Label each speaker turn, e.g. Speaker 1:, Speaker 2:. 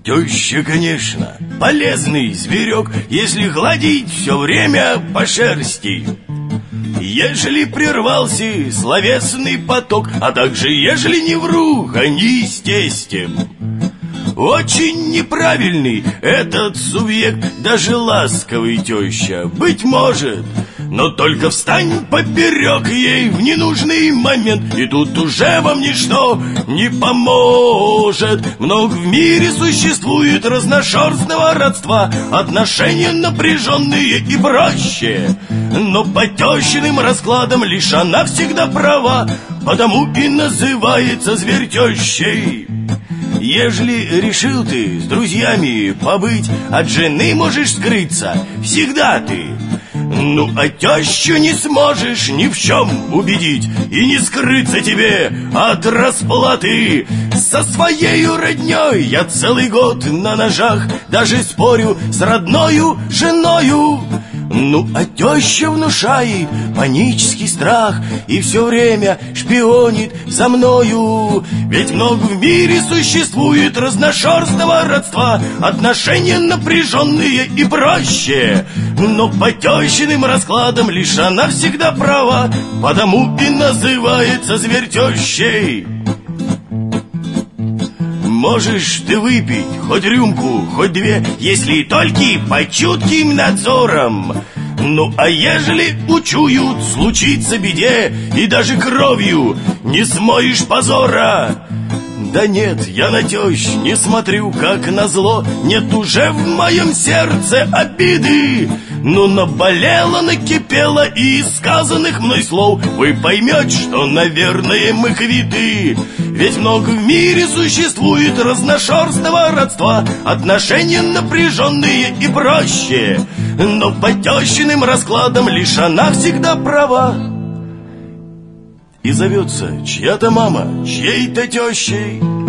Speaker 1: Теща, конечно, полезный зверек, если гладить все время по шерсти. Ежели прервался словесный поток, а также ежели не вру, гони с тестем. Очень неправильный этот субъект, даже ласковый теща, быть может. Но только встань поперек ей в ненужный момент, и тут уже вам ничто не поможет. Много в мире существует разношерстного родства, отношения напряженные и проще. Но по тещиным раскладам лишь она всегда права, потому и называется зверь тещей. Ежели решил ты с друзьями побыть, от жены можешь скрыться, всегда ты. Ну, а тещу не сможешь ни в чем убедить, и не скрыться тебе от расплаты. Со своею родней я целый год на ножах, даже спорю с родною женою. Ну, а теща внушает панический страх и все время шпионит за мною. Ведь много в мире существует разношерстного родства, отношения напряженные и проще. Но по тещиным раскладам лишь она всегда права, потому и называется зверь тещей. Можешь ты выпить хоть рюмку, хоть две, если только под чутким надзором. Ну, а ежели учуют случиться беде, и даже кровью не смоешь позора. Да нет, я на тещ не смотрю, как назло, нет уже в моем сердце обиды. Ну, наболело, накипело, и из сказанных мной слов вы поймете, что, наверное, мы квиты. Ведь много в мире существует разношерстного родства, отношения напряженные и проще. Но по тещиным раскладам лишь она всегда права. И зовется чья-то мама чьей-то тещей.